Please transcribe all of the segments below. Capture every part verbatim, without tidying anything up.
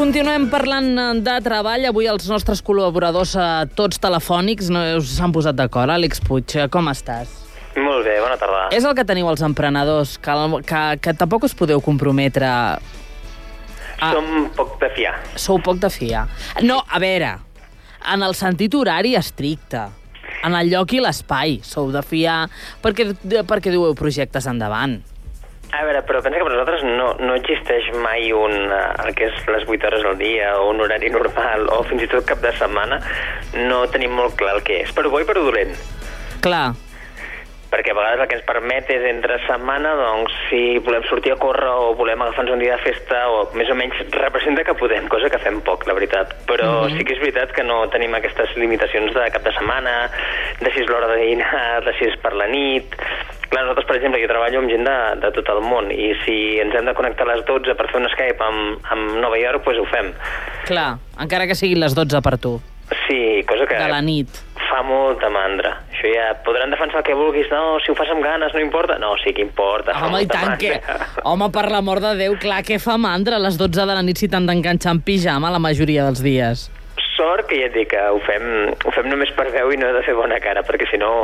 Continuem parlant de treball. Avui els nostres col·laboradors, eh, tots telefònics, no s'han posat d'acord. Àlex Puig, com estàs? Molt bé, bona tarda. És el que teniu els emprenedors, que, que, que tampoc us podeu comprometre... A... Som poc de fiar. Sou poc de fiar. No, a veure, en el sentit horari estricte, en el lloc i l'espai, sou de fiar perquè, perquè dueu projectes endavant. A veure, però pensa que per nosaltres no, no existeix mai un, uh, el que és les vuit hores al dia o un horari normal o fins i tot cap de setmana. No tenim molt clar el que és, però bo i per dolent. Clar. Perquè a vegades el que ens permet és entre setmana, doncs, si volem sortir a córrer o volem agafar-nos un dia de festa, o més o menys representa que podem, cosa que fem poc, la veritat. Però mm-hmm. sí que és veritat que no tenim aquestes limitacions de cap de setmana, de si és l'hora de dinar, de si és per la nit... Clar, nosaltres, per exemple, jo treballo amb gent de, de tot el món i si ens hem de connectar a les dotze per fer un Skype amb, amb Nova York, doncs ho fem. Clar, encara que siguin les dotze per tu. Sí, cosa que... De la nit. Fa molta mandra. Això ja podran defensar el que vulguis. No, si ho fas amb ganes no importa. No, sí que importa. Home, i tant que... Home, per l'amor de Déu, clar que fa mandra a les dotze de la nit si t'han d'enganxar en pijama la majoria dels dies. Sort que ja et dic que ho fem, ho fem només per veu i no he de fer bona cara, perquè si no...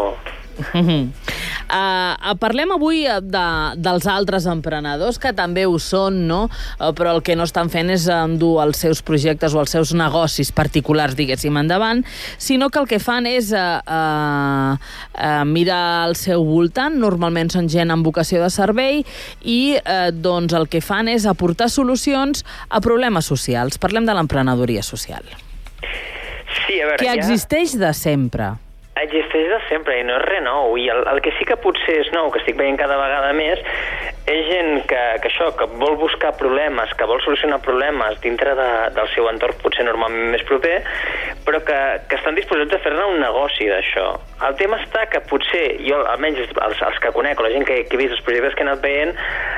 Uh, parlem avui de, dels altres emprenedors que també ho són, no? Uh, però el que no estan fent és endur els seus projectes o els seus negocis particulars, diguéssim, endavant, sinó que el que fan és uh, uh, uh, mirar al seu voltant. Normalment són gent amb vocació de servei i uh, doncs el que fan és aportar solucions a problemes socials. Parlem de l'emprenedoria social. Sí, a veure, que ja... existeix de sempre. Existeix de sempre i no és res nou. I el, el que sí que potser és nou, que estic veient cada vegada més, és gent que, que això, que vol buscar problemes, que vol solucionar problemes dintre de, del seu entorn potser normalment més proper, però que, que estan disposats a fer-ne un negoci d'això. El tema està que potser, jo almenys els, els que conec, o la gent que, que he vist els projectes que he anat veient,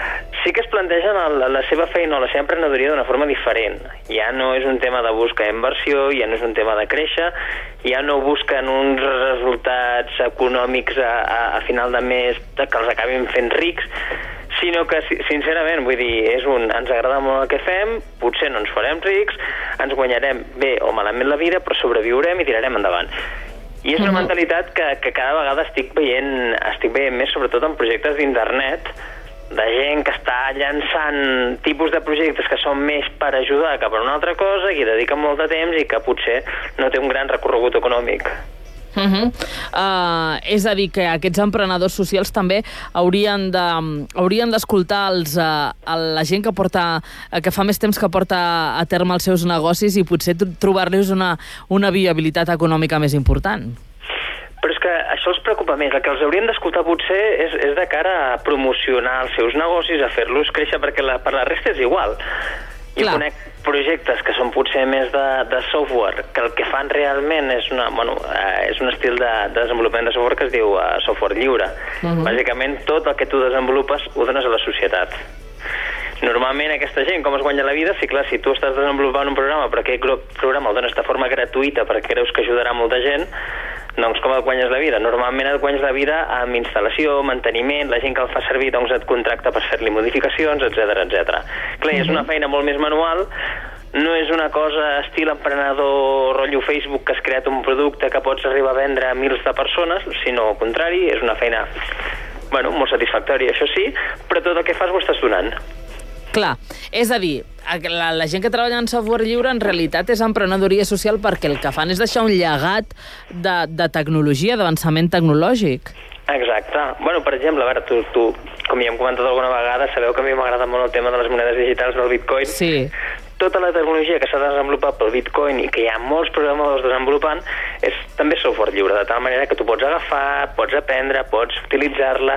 sí que es plantegen el, la seva feina o la seva emprenedoria d'una forma diferent. Ja no és un tema de buscar inversió, ja no és un tema de créixer, ja no busquen uns resultats econòmics a, a, a final de mes que els acabin fent rics, sinó que, sincerament, vull dir, és un, ens agrada molt el que fem, potser no ens farem rics, ens guanyarem bé o malament la vida, però sobreviurem i tirarem endavant. I és una mm-hmm. mentalitat que, que cada vegada estic veient, estic veient més, sobretot en projectes d'internet, de gent que està llançant tipus de projectes que són més per ajudar que per una altra cosa, que hi dediquen molt de temps i que potser no té un gran recorregut econòmic. Uh-huh. Uh, és a dir, que aquests emprenedors socials també haurien de, haurien d'escoltar els, uh, la gent que porta, uh, que fa més temps que porta a terme els seus negocis i potser trobar-los una, una viabilitat econòmica més important. Però és que això els preocupa més. El que els haurien d'escoltar potser és, és de cara a promocionar els seus negocis, a fer-los créixer, perquè la, per la resta és igual. Jo Clar. conec projectes que són potser més de, de software, que el que fan realment és, una, bueno, eh, és un estil de, de desenvolupament de software que es diu uh, software lliure. Uh-huh. Bàsicament, tot el que tu desenvolupes ho dones a la societat. Normalment aquesta gent, com es guanya la vida? Sí, clar, si tu estàs desenvolupant un programa, però aquest programa el dones de forma gratuïta perquè creus que ajudarà molta gent, doncs com et guanyes la vida? Normalment et guanyes la vida amb instal·lació, manteniment, la gent que el fa servir doncs et contracta per fer-li modificacions, etcètera, etcètera. Clar, mm-hmm. és una feina molt més manual, no és una cosa estil emprenedor rotllo Facebook que has creat un producte que pots arribar a vendre a mils de persones, sinó al contrari, és una feina bueno, molt satisfactòria, això sí, però tot el que fas ho estàs donant. Clar, és a dir, la, la gent que treballa en software lliure en realitat és emprenedoria social perquè el que fan és deixar un llegat de, de tecnologia, d'avançament tecnològic. Exacte. Bueno, per exemple, a veure, tu, tu, com ja hem comentat alguna vegada, sabeu que a mi m'agrada molt el tema de les monedes digitals del Bitcoin. Sí. Tota la tecnologia que s'ha desenvolupat pel Bitcoin i que hi ha molts programadors desenvolupant és també software lliure, de tal manera que tu pots agafar, pots aprendre, pots utilitzar-la.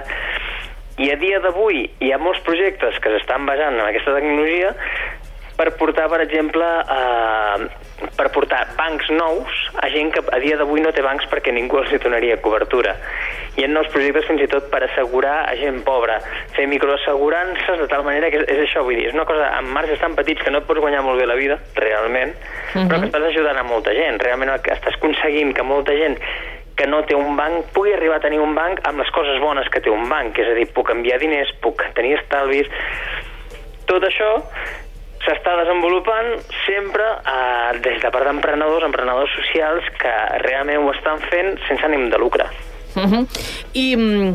I a dia d'avui hi ha molts projectes que s'estan basant en aquesta tecnologia per portar, per exemple, eh, per portar bancs nous a gent que a dia d'avui no té bancs perquè ningú els hi donaria cobertura. Hi ha nous projectes fins i tot per assegurar a gent pobra, fer microassegurances de tal manera que és, és això, vull dir, és una cosa amb marges tan petits que no et pots guanyar molt bé la vida, realment, uh-huh. però que estàs ajudant a molta gent. Realment estàs aconseguint que molta gent que no té un banc pugui arribar a tenir un banc amb les coses bones que té un banc, és a dir, puc enviar diners, puc tenir estalvis, tot això s'està desenvolupant sempre eh, des de part d'emprenedors, emprenedors socials que realment ho estan fent sense ànim de lucre. Uh-huh. I...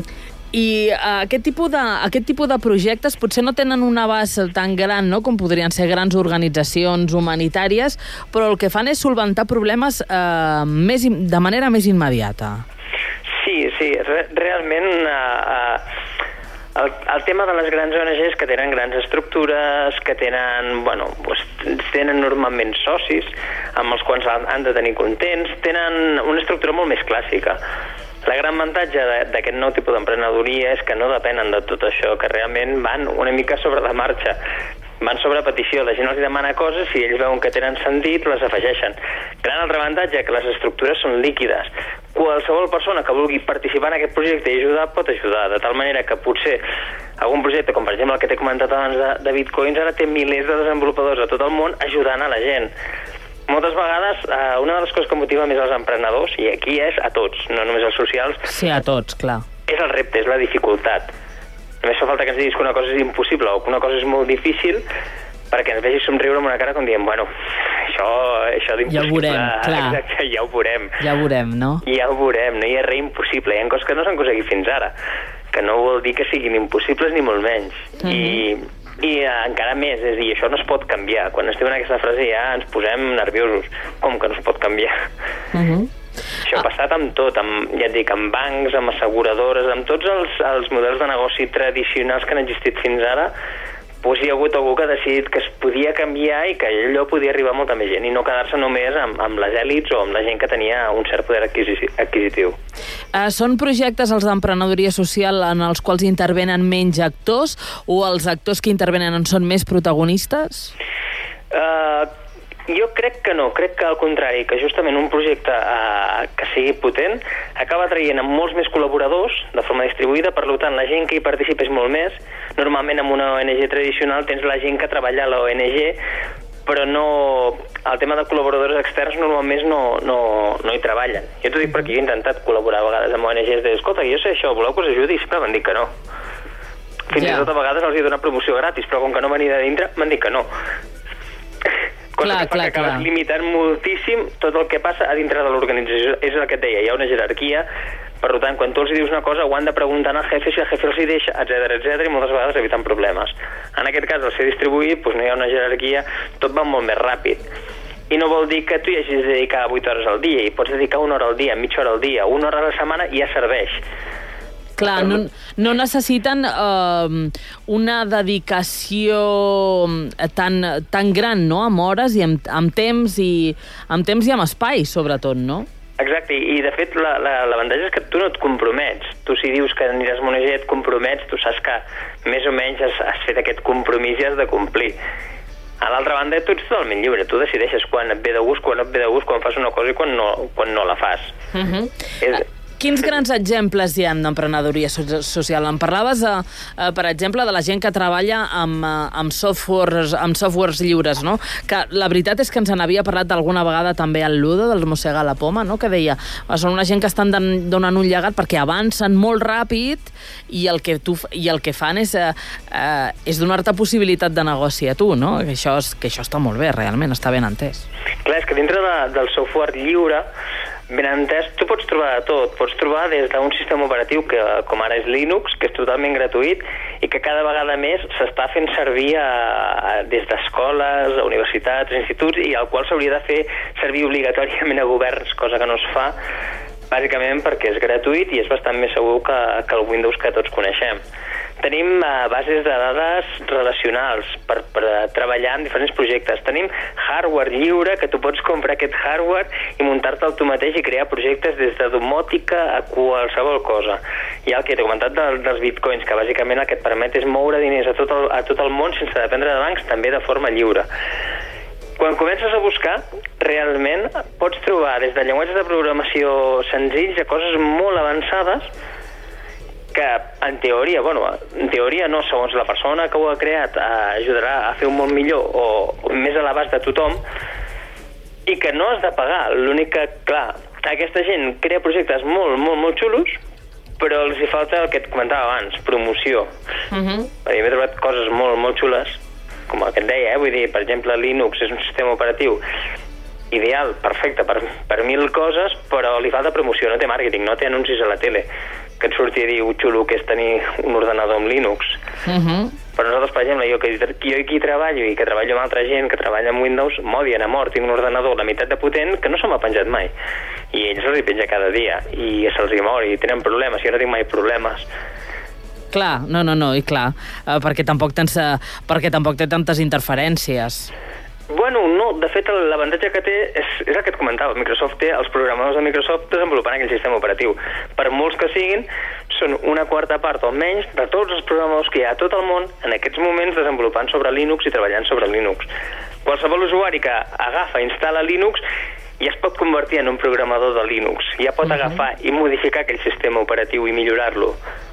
I uh, aquest, tipus de, aquest tipus de projectes potser no tenen un abast tan gran, no?, com podrien ser grans organitzacions humanitàries, però el que fan és solventar problemes uh, més, de manera més immediata. Sí, sí, re realment uh, uh, el, el tema de les grans O N Ges que tenen grans estructures, que tenen, bueno, pues, tenen normalment socis amb els quals han de tenir contents, tenen una estructura molt més clàssica. La gran avantatge d'aquest nou tipus d'emprenedoria és que no depenen de tot això, que realment van una mica sobre la marxa, van sobre petició, la gent els demana coses i ells veuen que tenen sentit, les afegeixen. Gran altre avantatge, que les estructures són líquides. Qualsevol persona que vulgui participar en aquest projecte i ajudar, pot ajudar, de tal manera que potser algun projecte, com per exemple el que t'he comentat abans de, de Bitcoins, ara té milers de desenvolupadors a tot el món ajudant a la gent. Moltes vegades, eh, una de les coses que motiva més els emprenedors, i aquí és a tots, no només als socials... Sí, a tots, clar. És el repte, és la dificultat. Només fa falta que ens diguis que una cosa és impossible o que una cosa és molt difícil perquè ens vegis somriure amb una cara com dient, bueno, això, això d'impossible... Ja ho veurem, clar. Exacte, ja ho veurem. Ja ho veurem, no? Ja ho veurem, no hi ha res impossible. Hi ha coses que no s'han aconseguit fins ara, que no vol dir que siguin impossibles ni molt menys. Mm-hmm. I... I uh, encara més, és a dir, això no es pot canviar. Quan ens diuen aquesta frase ja ens posem nerviosos. Com que no es pot canviar? Uh-huh. Això ha passat amb tot, amb, ja et dic, amb bancs, amb asseguradores, amb tots els, els models de negoci tradicionals que han existit fins ara, doncs hi ha hagut algú que ha decidit que es podia canviar i que allò podia arribar a molta més gent i no quedar-se només amb, amb les èlits o amb la gent que tenia un cert poder adquisitiu. Uh, són projectes, els d'emprenedoria social, en els quals intervenen menys actors o els actors que intervenen en són més protagonistes? Uh, jo crec que no, crec que al contrari, que justament un projecte uh, que sigui potent acaba traient amb molts més col·laboradors de forma distribuïda, per tant la gent que hi participa és molt més. Normalment en una O N G tradicional tens la gent que treballa a l'O N G, però no, el tema de col·laboradors externs normalment no, no, no hi treballen. Jo t'ho dic perquè jo he intentat col·laborar a vegades amb O N Gs de, escolta, jo sé això, voleu que us ajudi? I sempre m'han dit que no. Fins yeah. i tot a vegades els he donat promoció gratis, però com que no venia de dintre, m'han dit que no. Cosa clar, que fa clar, que acabes clar. limitant moltíssim tot el que passa a dintre de l'organització. És el que et deia, hi ha una jerarquia, per tant, quan tu els dius una cosa, ho han de preguntar al jefe, si el jefe els hi deixa, etcètera, etcètera, i moltes vegades evitant problemes. En aquest cas, al ser distribuït, doncs no hi ha una jerarquia, tot va molt més ràpid. I no vol dir que tu hi hagis de dedicar vuit hores al dia, i pots dedicar una hora al dia, mitja hora al dia, una hora a la setmana i ja serveix. Clar, no, no necessiten uh, una dedicació tan, tan gran, no?, amb hores i amb, amb temps i amb temps i amb espai, sobretot, no? Exacte, i de fet l'avantatge és que tu no et compromets. Tu si dius que aniràs a una O N G et compromets, tu saps que més o menys has, has fet aquest compromís i has de complir. A l'altra banda, tu ets totalment lliure, tu decideixes quan et ve de gust, quan no et ve de gust, quan fas una cosa i quan no, quan no la fas. Uh-huh. És... Quins grans exemples hi ha d'emprenedoria social? Em parlaves, eh, eh, per exemple, de la gent que treballa amb, eh, amb, softwares, amb softwares lliures, no? Que la veritat és que ens n'havia parlat d'alguna vegada també el Ludo, del Mossegar la Poma, no? Que deia, són una gent que estan donant un llegat perquè avancen molt ràpid i el que, tu, i el que fan és, eh, eh, és donar-te possibilitat de negoci a tu, no? Que això, és, que això està molt bé, realment, està ben entès. Clar, és que dintre de, del software lliure, ben entès, tu pots trobar de tot. Pots trobar des d'un sistema operatiu que, com ara és Linux, que és totalment gratuït i que cada vegada més s'està fent servir a, a, des d'escoles, a universitats, a instituts, i al qual s'hauria de fer servir obligatòriament a governs, cosa que no es fa, bàsicament perquè és gratuït i és bastant més segur que, que el Windows que tots coneixem. Tenim uh, bases de dades relacionals per, per treballar en diferents projectes. Tenim hardware lliure, que tu pots comprar aquest hardware i muntar-te tu mateix i crear projectes des de domòtica a qualsevol cosa. Hi ha el que t'he comentat del, dels bitcoins, que bàsicament el que et permet és moure diners a tot el, a tot el món sense dependre de bancs, també de forma lliure. Quan comences a buscar, realment pots trobar des de llenguatges de programació senzills a coses molt avançades que en teoria, bueno, en teoria no, segons la persona que ho ha creat, ajudarà a fer un món millor o, o més a l'abast de tothom, i que no has de pagar. L'únic que, clar, aquesta gent crea projectes molt, molt, molt xulos, però els hi falta el que et comentava abans, promoció. Uh-huh. M'he trobat coses molt, molt xules, com el que et deia, eh? Vull dir, per exemple, Linux és un sistema operatiu ideal, perfecte per, per mil coses, però li falta promoció, no té màrqueting, no té anuncis a la tele, que et surti a dir ho xulo que és tenir un ordenador amb Linux. Uh-huh. Però nosaltres, per exemple, jo que jo aquí treballo i que treballo amb altra gent que treballa amb Windows, m'odien a mort, tinc un ordenador la meitat de potent que no se m'ha penjat mai. I ells se'ls hi penja cada dia, i se'ls hi mor, i tenen problemes, jo no tinc mai problemes. Clar, no, no, no, i clar, uh, perquè, tampoc tens, uh, perquè tampoc té tantes interferències. Bueno, no, de fet l'avantatge que té és, és el que et comentava, Microsoft té els programadors de Microsoft desenvolupant aquell sistema operatiu. Per molts que siguin, són una quarta part o menys de tots els programadors que hi ha a tot el món en aquests moments desenvolupant sobre Linux i treballant sobre Linux. Qualsevol usuari que agafa i instal·la Linux ja es pot convertir en un programador de Linux, ja pot uh-huh. agafar i modificar aquell sistema operatiu i millorar-lo.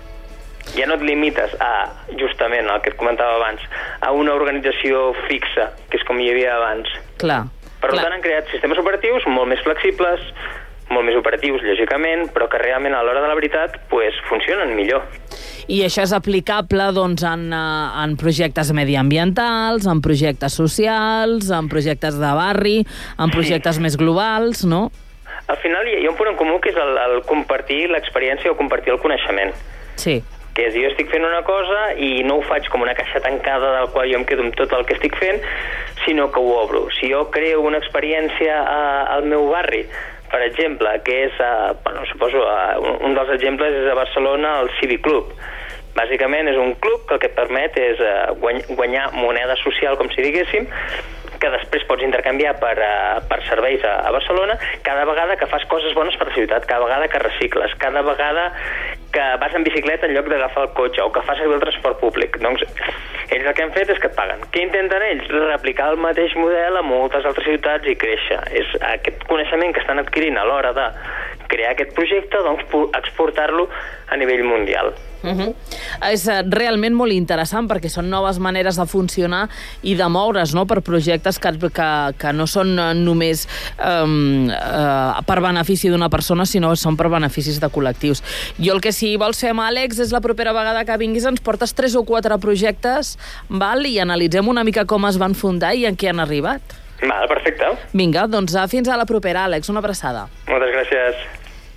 Ja no et limites a, justament, el que et comentava abans, a una organització fixa, que és com hi havia abans. Clar. Per clar. tant, han creat sistemes operatius molt més flexibles, molt més operatius, lògicament, però que realment a l'hora de la veritat pues, funcionen millor. I això és aplicable doncs, en, en projectes mediambientals, en projectes socials, en projectes de barri, en projectes sí. més globals, no? Al final hi ha un punt en comú que és el, el compartir l'experiència o compartir el coneixement. Sí. Que és, jo estic fent una cosa i no ho faig com una caixa tancada del qual jo em quedo amb tot el que estic fent, sinó que ho obro. Si jo creo una experiència a, al meu barri, per exemple, que és, a, bueno, suposo, a, un dels exemples és a Barcelona el Civic Club. Bàsicament és un club que el que et permet és uh, guanyar moneda social, com si diguéssim, que després pots intercanviar per, uh, per serveis a, a Barcelona cada vegada que fas coses bones per la ciutat, cada vegada que recicles, cada vegada que vas en bicicleta en lloc d'agafar el cotxe o que fas servir el transport públic. Doncs ells el que han fet és que et paguen. Què intenten ells? Replicar el mateix model a moltes altres ciutats i créixer. És aquest coneixement que estan adquirint a l'hora de crear aquest projecte, doncs exportar-lo a nivell mundial. Uh-huh. És realment molt interessant perquè són noves maneres de funcionar i de moure's, no?, per projectes que, que, que no són només um, uh, per benefici d'una persona, sinó que són per beneficis de col·lectius. Jo el que sí vols fer amb Àlex és la propera vegada que vinguis ens portes tres o quatre projectes, val? I analitzem una mica com es van fundar i en què han arribat. Val, perfecte. Vinga, doncs fins a la propera, Àlex. Una abraçada. Moltes gràcies.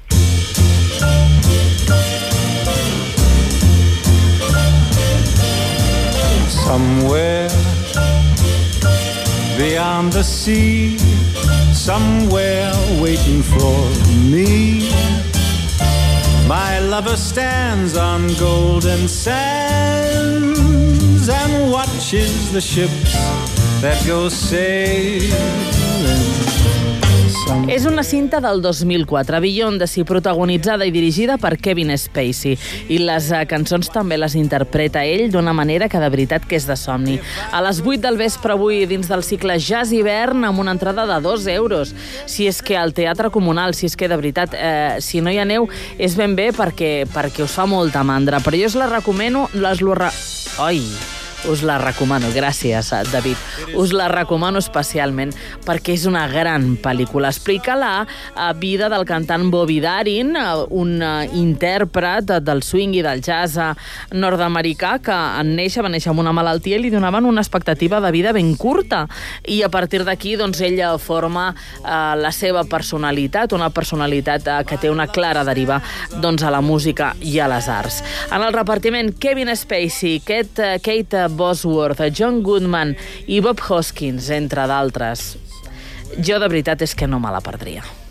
Somewhere beyond the sea, somewhere waiting for me, my lover stands on golden sands and watches the ships that go sailing. És una cinta del dos mil quatre, Beyond the Sea, protagonitzada i dirigida per Kevin Spacey. I les uh, cançons també les interpreta ell d'una manera que de veritat que és de somni. A les vuit del vespre avui, dins del cicle Jazz Hivern, amb una entrada de dos euros. Si és que al Teatre Comunal, si és que de veritat, eh, si no hi aneu, és ben bé perquè, perquè us fa molta mandra. Però jo us la recomano... Les lo re... Oi... Us la recomano, gràcies, David. Us la recomano especialment perquè és una gran pel·lícula. Explica la vida del cantant Bobby Darin, un intèrpret del swing i del jazz nord-americà que en néixer, va néixer amb una malaltia i li donaven una expectativa de vida ben curta. I a partir d'aquí, doncs, ella forma eh, la seva personalitat, una personalitat eh, que té una clara deriva doncs, a la música i a les arts. En el repartiment, Kevin Spacey, Kate, Kate Bosworth, John Goodman i Bob Hoskins, entre d'altres. Jo de veritat és que no me la perdria.